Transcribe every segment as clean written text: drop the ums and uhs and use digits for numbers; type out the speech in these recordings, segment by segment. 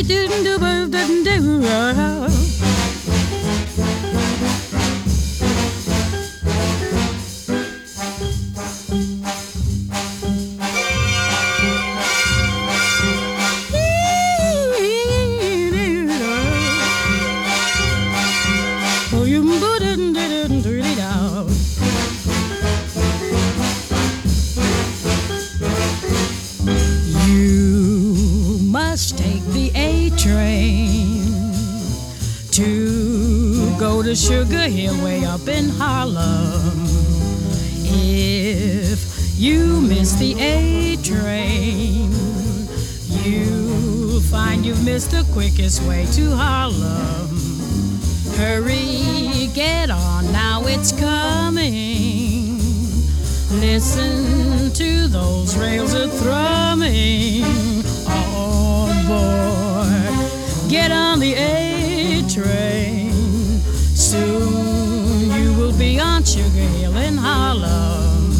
You must take the A train to go to Sugar Hill way up in Harlem. If you miss the A train, you'll find you've missed the quickest way to Harlem. Hurry, get on, now it's coming. Listen to those rails a thrumming. On board, get on the A train. Soon you will be on Sugar Hill in Harlem.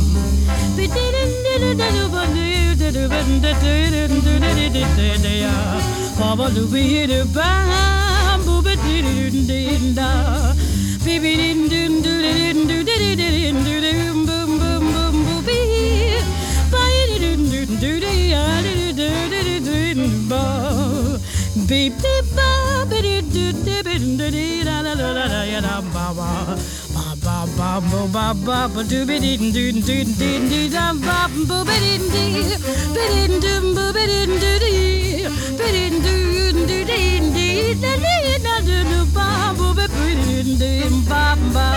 Beep beep ba ba dee doo dee dee da da da da da da ba ba ba ba ba ba ba ba doo be dee doo doo dee dee da ba ba ba dee dee ba dee doo ba ba dee doo dee ba dee doo doo dee dee da dee da doo ba ba ba dee dee ba ba.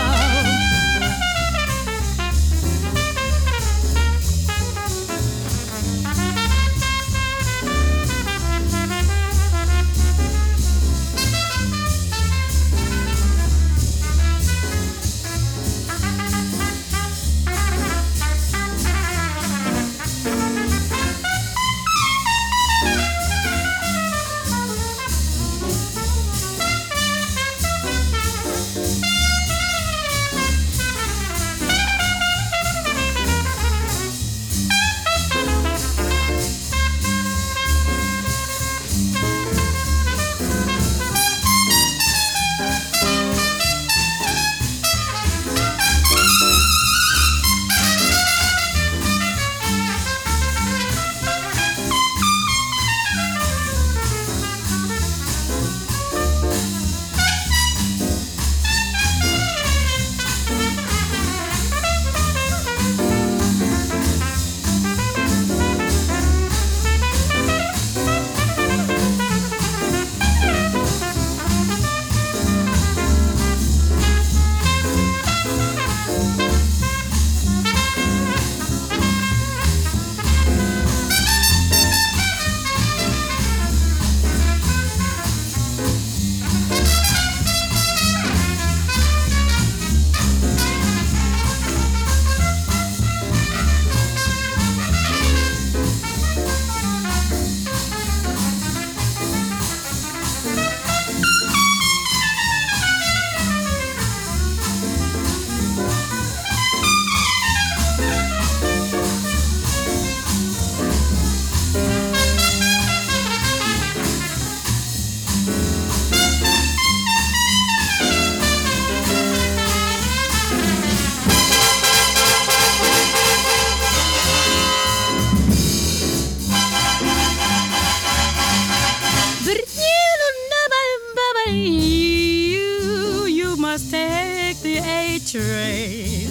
You must take the A train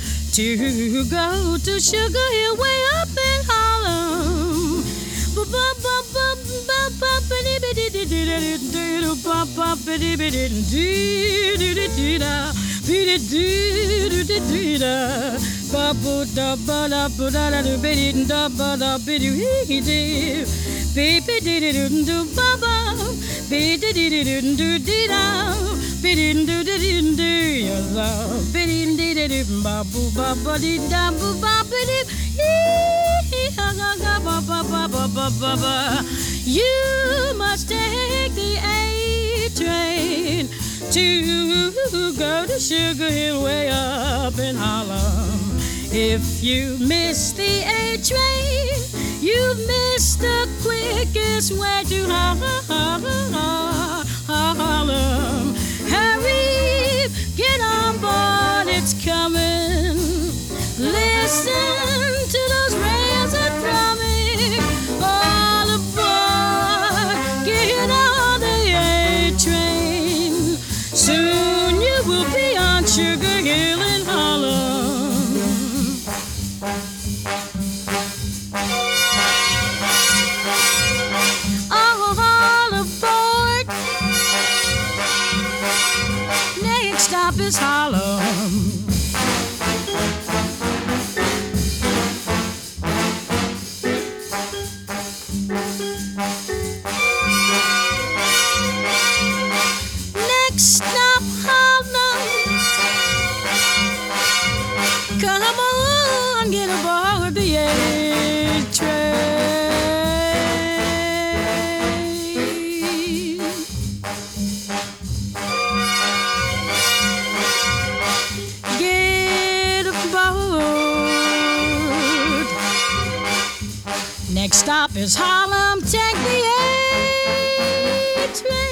to go to Sugar Hill way up in Harlem. You must take the A train to go to Sugar Hill way up in Harlem. If you miss the A train, you've missed It's the quickest way to Harlem. Hurry, get on board, it's coming. Listen to those rails a drumming. All aboard, get on the A train. Soon you will be on Sugar Hill in Harlem. All aboard. Next stop is Harlem. Next stop, Harlem. Come on, get aboard the A train. Get aboard. Next stop is Harlem. Take the A train.